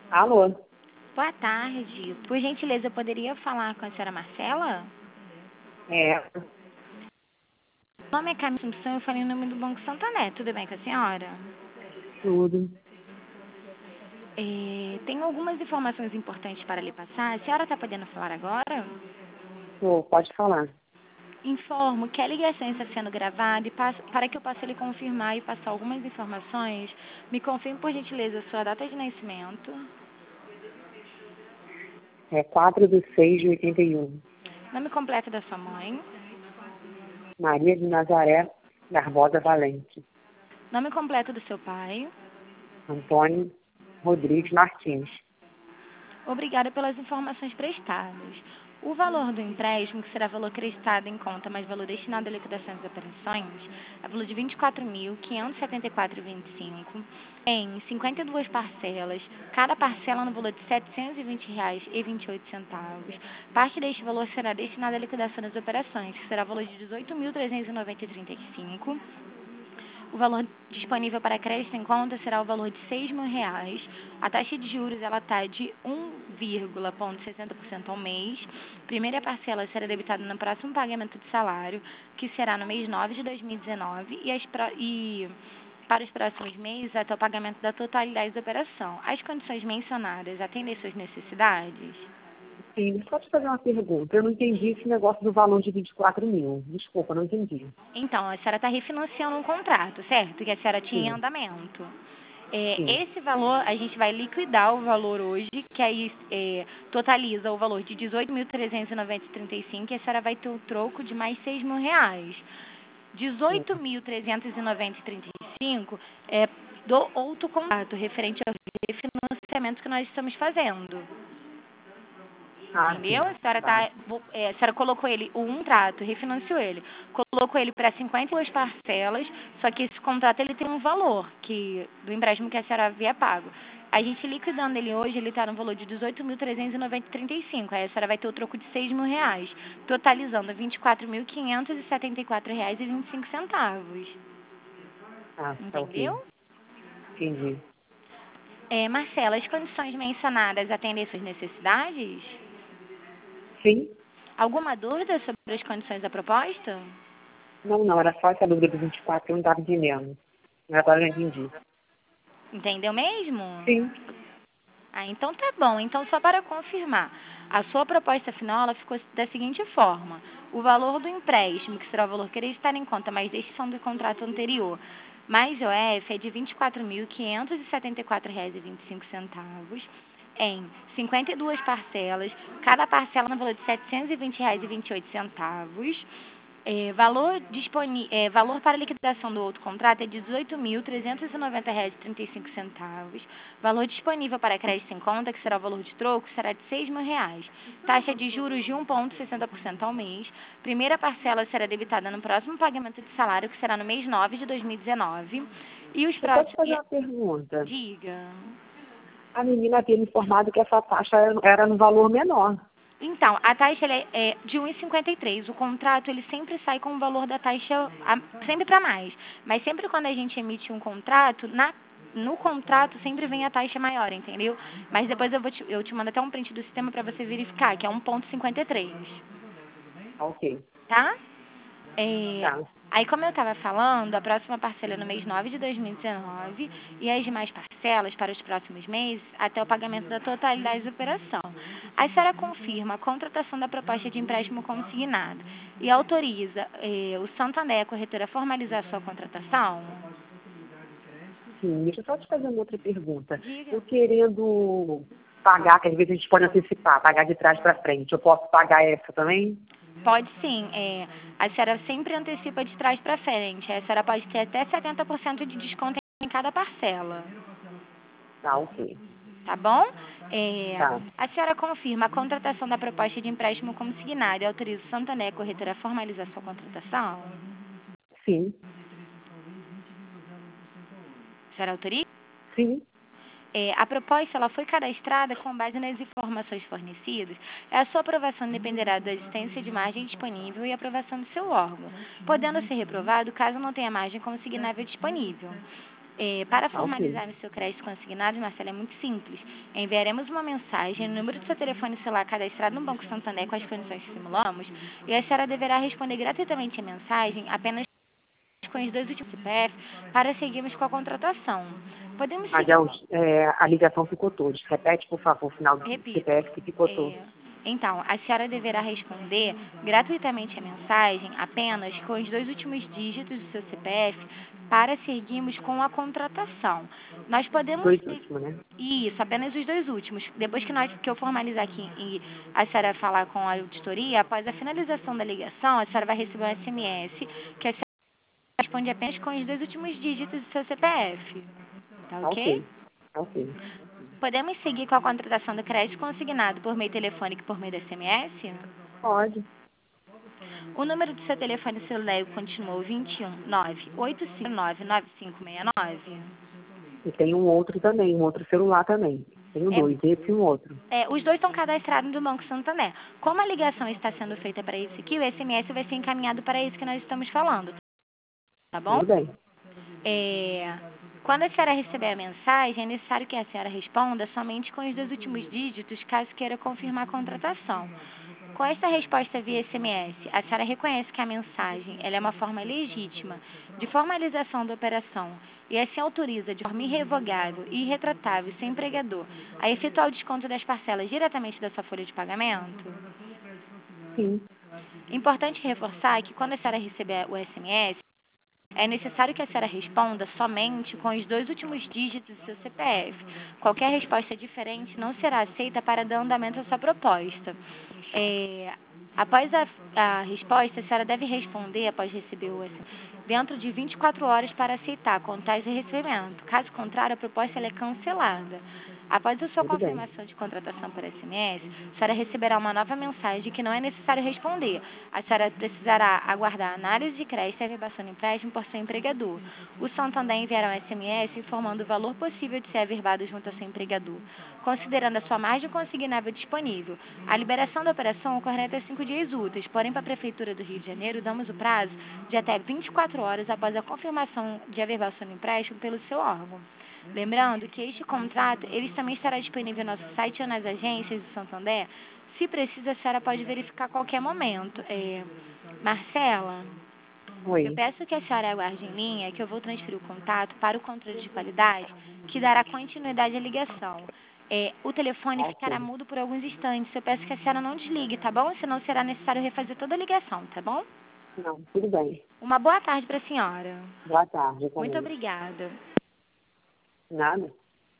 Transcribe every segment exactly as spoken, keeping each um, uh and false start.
Alô? Boa tarde. Por gentileza, eu poderia falar com a senhora Marcela? É, Meu nome é Camila Assunção, eu falei em nome do Banco Santander. Tudo bem com a senhora? tudo. É, tenho algumas informações importantes para lhe passar. A senhora está podendo falar agora? Tô, pode falar. Informo que a ligação está sendo gravada e passo- para que eu possa lhe confirmar e passar algumas informações, me confirme, por gentileza, a sua data de nascimento, É quatro de seis de oitenta e um. nome completo da sua mãe, Maria de Nazaré Barbosa Valente. nome completo do seu pai. Antônio Rodrigues Martins. Obrigada pelas informações prestadas. O valor do empréstimo, que será valor creditado em conta, mais valor destinado à liquidação das operações, é valor de vinte e quatro mil, quinhentos e setenta e quatro vírgula vinte e cinco em cinquenta e duas parcelas, cada parcela no valor de setecentos e vinte reais e vinte e oito centavos. Parte deste valor será destinada à liquidação das operações, que será valor de dezoito mil, trezentos e noventa vírgula trinta e cinco. O valor disponível para crédito em conta será o valor de seis mil reais. A taxa de juros ela está de um vírgula sessenta por cento ao mês. Primeira parcela será debitada no próximo pagamento de salário, que será no mês nove de dois mil e dezenove, e, as pro- e para os próximos meses até o pagamento da totalidade da operação. As condições mencionadas atendem suas necessidades? Sim, só te fazer uma pergunta. Eu não entendi esse negócio do valor de vinte e quatro mil. Desculpa, não entendi. Então, a senhora está refinanciando um contrato, certo? Que a senhora tinha em Sim, andamento. É, sim. esse valor, a gente vai liquidar o valor hoje, que aí é, totaliza o valor de dezoito mil, trezentos e noventa vírgula trinta e cinco, e a senhora vai ter o troco de mais seis mil reais. sim. dezoito mil, trezentos e noventa vírgula trinta e cinco é do outro contrato, referente ao refinanciamento que nós estamos fazendo. Ah, Entendeu? sim. A senhora, Tá. tá, é, a senhora colocou ele, o um trato, refinanciou ele, colocou ele para cinquenta e duas parcelas, só que esse contrato ele tem um valor que, do empréstimo que a senhora havia pago. A gente liquidando ele hoje, ele está no valor de dezoito mil, trezentos e noventa vírgula trinta e cinco. Aí a senhora vai ter o troco de seis mil reais, totalizando vinte e quatro mil, quinhentos e setenta e quatro reais e vinte e cinco centavos. Ah, tá ok. Entendeu? Entendi. É, Marcela, as condições mencionadas atendem suas necessidades? Sim? Alguma dúvida sobre as condições da proposta? Não, não. Era só essa dúvida do vinte e quatro que eu não estava entendendo. Agora eu já entendi. Entendeu mesmo? Sim. Ah, então tá bom. Então, só para confirmar, a sua proposta final ela ficou da seguinte forma: o valor do empréstimo, que será o valor que irá estar em conta, mais extinção do contrato anterior, mais O F, é de vinte e quatro mil, quinhentos e setenta e quatro reais e vinte e cinco centavos, em cinquenta e duas parcelas, cada parcela no valor de setecentos e vinte reais e vinte e oito centavos. É, valor, disponi é, valor para liquidação do outro contrato é dezoito mil, trezentos e noventa reais e trinta e cinco centavos. Valor disponível para crédito em conta, que será o valor de troco, será de seis mil reais. Taxa de juros de um vírgula sessenta por cento ao mês. Primeira parcela será debitada no próximo pagamento de salário, que será no mês nove de dois mil e dezenove. E os Eu só te próximos... fazer uma pergunta. Diga. A menina havia me informado que essa taxa era era no valor menor. Então, a taxa ela é é de um vírgula cinquenta e três. O contrato ele sempre sai com o valor da taxa a- sempre para mais. Mas sempre quando a gente emite um contrato, na, no contrato sempre vem a taxa maior, entendeu? Mas depois eu, vou te, eu te mando até um print do sistema para você verificar, que é um vírgula cinquenta e três. Ah, ok. Tá? É, Tá. aí, como eu estava falando, a próxima parcela é no mês nove de dois mil e dezenove e as demais parcelas para os próximos meses até o pagamento da totalidade da operação. A senhora confirma a contratação da proposta de empréstimo consignado e autoriza eh, o Santander, a corretora, a formalizar a sua contratação? Sim, deixa eu só te fazer uma outra pergunta. Diga. Eu querendo pagar, que às vezes a gente pode antecipar, pagar de trás para frente. Eu posso pagar essa também? Pode sim. É, a senhora sempre antecipa de trás para frente. A senhora pode ter até setenta por cento de desconto em cada parcela. Tá, ok. Tá bom? É, Tá. a senhora confirma a contratação da proposta de empréstimo consignado e autoriza o Santander, corretora, a formalizar sua contratação? Sim. A senhora autoriza? Sim. É, a proposta ela foi cadastrada com base nas informações fornecidas. A sua aprovação dependerá da existência de margem disponível e aprovação do seu órgão, podendo ser reprovado caso não tenha margem consignável disponível. É, para Tá ok. formalizar o seu crédito consignado, Marcela, é muito simples. Enviaremos uma mensagem no número do seu telefone celular cadastrado no Banco Santander com as condições que simulamos e a senhora deverá responder gratuitamente a mensagem apenas com os dois últimos C P F para seguirmos com a contratação. Podemos seguir. Adelso, é, a ligação ficou toda. Repete, por favor, o final do Repito. C P F que ficou todo. É, então, a senhora deverá responder gratuitamente a mensagem apenas com os dois últimos dígitos do seu C P F para seguirmos com a contratação. Nós podemos Dois se- últimos, né? Isso, apenas os dois últimos. Depois que, nós, que eu formalizar aqui e a senhora falar com a auditoria, após a finalização da ligação, a senhora vai receber um S M S que a senhora responde apenas com os dois últimos dígitos do seu C P F. Tá Tá ok? ok. Tá ok. Podemos seguir com a contratação do crédito consignado por meio telefônico e por meio do S M S? Pode. O número do seu telefone celular continuou vinte e um, nove, oito cinco nove, nove cinco seis nove? E tem um outro também, um outro celular também. Tenho É, dois, esse e um outro. é, os dois estão cadastrados no Banco Santander. Como a ligação está sendo feita para esse aqui, o S M S vai ser encaminhado para esse que nós estamos falando, tá bom? Tudo bem. É, quando a senhora receber a mensagem, é necessário que a senhora responda somente com os dois últimos dígitos, caso queira confirmar a contratação. Com esta resposta via S M S, a senhora reconhece que a mensagem ela é uma forma legítima de formalização da operação e assim autoriza de forma irrevogável e irretratável seu empregador a efetuar o desconto das parcelas diretamente da sua folha de pagamento? Sim. Importante reforçar que quando a senhora receber o S M S, é necessário que a senhora responda somente com os dois últimos dígitos do seu C P F. Qualquer resposta diferente não será aceita para dar andamento à sua proposta. É, após a, a resposta, a senhora deve responder, após receber o S M S, dentro de vinte e quatro horas para aceitar a contagem de recebimento. Caso contrário, a proposta ela é cancelada. Após a sua Tudo bem. confirmação de contratação por S M S, a senhora receberá uma nova mensagem que não é necessário responder. A senhora precisará aguardar a análise de crédito e averbação do empréstimo por seu empregador. O Santander enviará um S M S informando o valor possível de ser averbado junto ao seu empregador, considerando a sua margem consignável disponível. A liberação da operação ocorrerá até cinco dias úteis, porém, para a Prefeitura do Rio de Janeiro, damos o prazo de até vinte e quatro horas após a confirmação de averbação do empréstimo pelo seu órgão. Lembrando que este contrato ele também estará disponível no nosso site ou nas agências do Santander. Se precisa, a senhora pode verificar a qualquer momento. É, Marcela, eu Oi. peço que a senhora aguarde em linha que eu vou transferir o contato para o controle de qualidade, que dará continuidade à ligação. É, o telefone Tá ficará ok. mudo por alguns instantes. Eu peço que a senhora não desligue, tá bom? Senão será necessário refazer toda a ligação, tá bom? Não, tudo bem. Uma boa tarde para a senhora. Boa tarde Muito também. obrigada. Nada?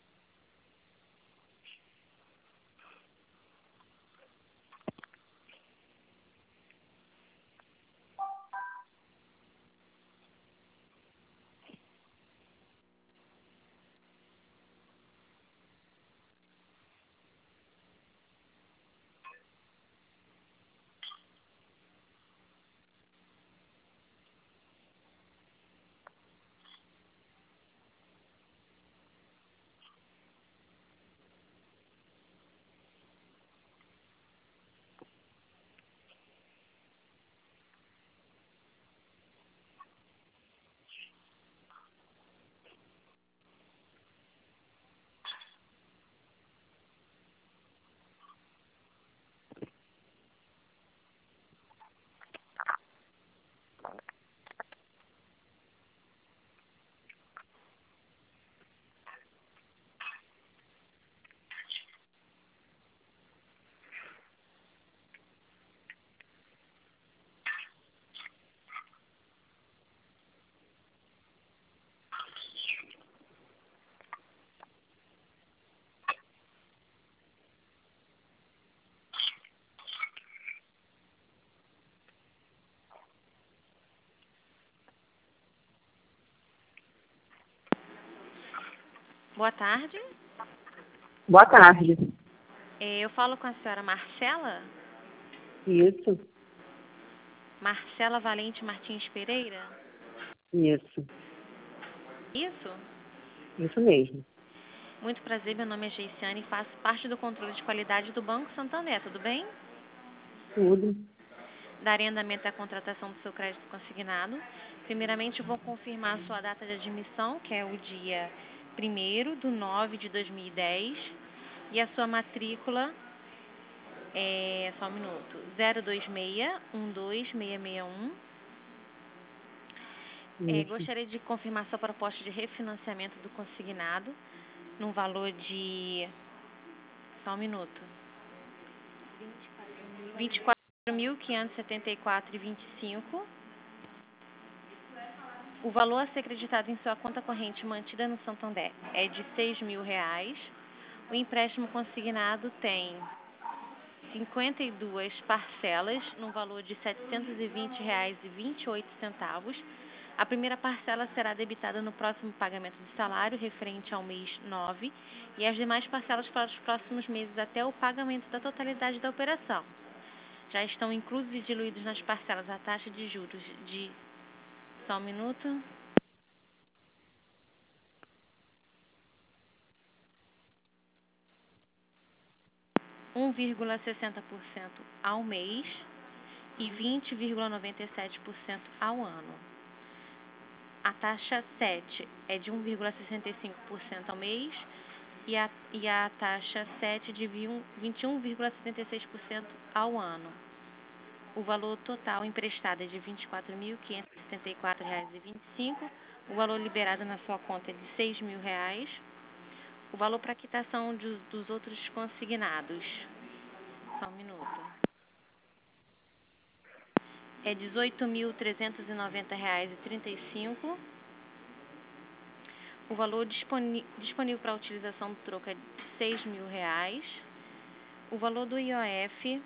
Boa tarde. Boa tarde. É, Eu falo com a senhora Marcela? Isso, Marcela Valente Martins Pereira? isso. Isso? Isso mesmo. Muito prazer, meu nome é Geiciane e faço parte do controle de qualidade do Banco Santander, tudo bem? Tudo. Darei andamento à contratação do seu crédito consignado. Primeiramente, eu vou confirmar a sua data de admissão, que é o dia primeiro de nove de dois mil e dez, e a sua matrícula é, só um minuto, zero dois seis um dois seis seis um. É, Isso. gostaria de confirmar sua proposta de refinanciamento do consignado, num valor de, só um minuto, vinte e quatro mil quinhentos e setenta e quatro reais e vinte e cinco centavos. O valor a ser acreditado em sua conta corrente mantida no Santander é de seis mil reais. O empréstimo consignado tem cinquenta e duas parcelas no valor de setecentos e vinte reais e vinte e oito centavos. A primeira parcela será debitada no próximo pagamento do salário referente ao mês nove e as demais parcelas para os próximos meses até o pagamento da totalidade da operação. Já estão inclusos e diluídos nas parcelas a taxa de juros de... Só um minuto. um vírgula sessenta por cento ao mês e vinte vírgula noventa e sete por cento ao ano. A taxa sete é de um vírgula sessenta e cinco por cento ao mês e a, e a taxa sete de vinte e um vírgula setenta e seis por cento ao ano. O valor total emprestado é de vinte e quatro mil quinhentos e setenta e quatro reais e vinte e cinco centavos. O valor liberado na sua conta é de seis mil reais. O valor para quitação de, dos outros consignados, só um minuto, é dezoito mil trezentos e noventa reais e trinta e cinco centavos. O valor disponível para utilização do troco é de seis mil reais. O valor do I O F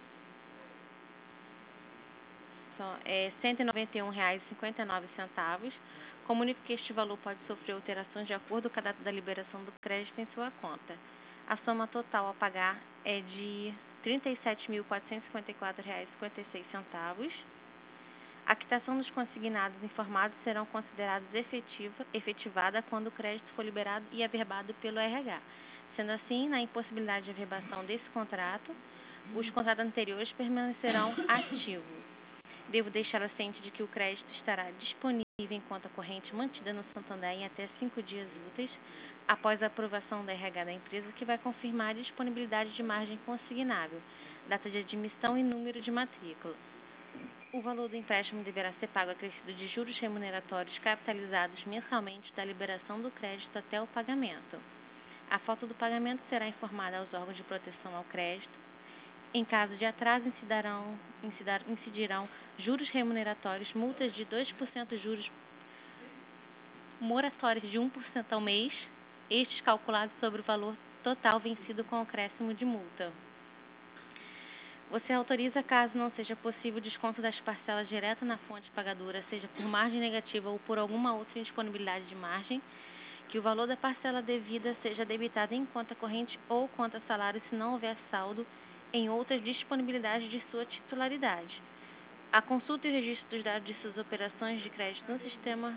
é cento e noventa e um reais e cinquenta e nove centavos. Comunico que este valor pode sofrer alterações de acordo com a data da liberação do crédito em sua conta. A soma total a pagar é de trinta e sete mil quatrocentos e cinquenta e quatro reais e cinquenta e seis centavos. A quitação dos consignados informados serão considerados efetiva, efetivada quando o crédito for liberado e averbado pelo R H. Sendo assim, na impossibilidade de averbação desse contrato, os contratos anteriores permanecerão ativos. Devo deixá-la ciente de que o crédito estará disponível em conta corrente mantida no Santander em até cinco dias úteis após a aprovação da R H da empresa, que vai confirmar a disponibilidade de margem consignável, data de admissão e número de matrícula. O valor do empréstimo deverá ser pago acrescido de juros remuneratórios capitalizados mensalmente da liberação do crédito até o pagamento. A falta do pagamento será informada aos órgãos de proteção ao crédito. Em caso de atraso, incidirão, incidirão juros remuneratórios, multas de dois por cento, juros moratórios de um por cento ao mês, estes calculados sobre o valor total vencido com acréscimo de multa. Você autoriza, caso não seja possível, o desconto das parcelas direto na fonte pagadora, seja por margem negativa ou por alguma outra indisponibilidade de margem, que o valor da parcela devida seja debitado em conta corrente ou conta salário se não houver saldo em outras disponibilidades de sua titularidade. A consulta e o registro dos dados de suas operações de crédito no sistema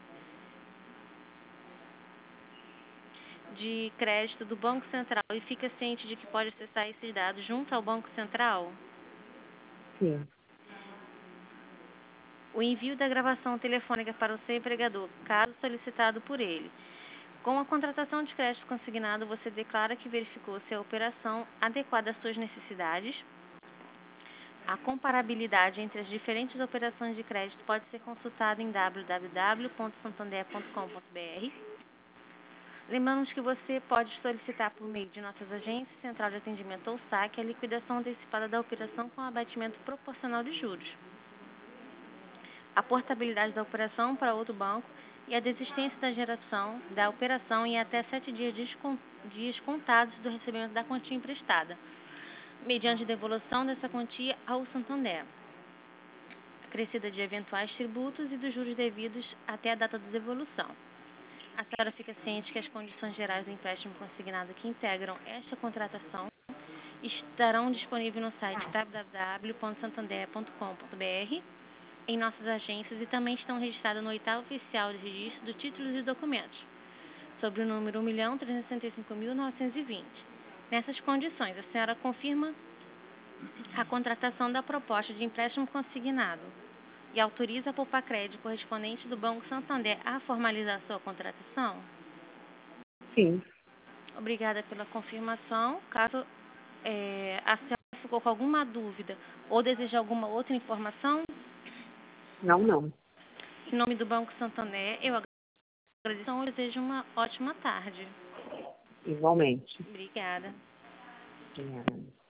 de crédito do Banco Central e fica ciente de que pode acessar esses dados junto ao Banco Central? Sim. O envio da gravação telefônica para o seu empregador, caso solicitado por ele. Com a contratação de crédito consignado, você declara que verificou se a operação adequada às suas necessidades. A comparabilidade entre as diferentes operações de crédito pode ser consultada em w w w ponto santander ponto com ponto b r. Lembramos que você pode solicitar por meio de nossas agências, central de atendimento ou saque, a liquidação antecipada da operação com abatimento proporcional de juros, a portabilidade da operação para outro banco e a desistência da geração da operação em até sete dias, dias contados do recebimento da quantia emprestada, mediante devolução dessa quantia ao Santander, acrescida de eventuais tributos e dos juros devidos até a data da devolução. A senhora fica ciente que as condições gerais do empréstimo consignado que integram esta contratação estarão disponíveis no site w w w ponto santander ponto com ponto b r, em nossas agências, e também estão registradas no oitavo oficial de registro de títulos e documentos, sobre o número um milhão trezentos e sessenta e cinco mil novecentos e vinte. Nessas condições, a senhora confirma a contratação da proposta de empréstimo consignado. e autoriza a Poupa-Crédito correspondente do Banco Santander a formalizar sua contratação? Sim. Obrigada pela confirmação. Caso é, a senhora ficou com alguma dúvida ou deseja alguma outra informação, Não, não. em nome do Banco Santander, eu agradeço e desejo uma ótima tarde. Igualmente. Obrigada. Obrigada.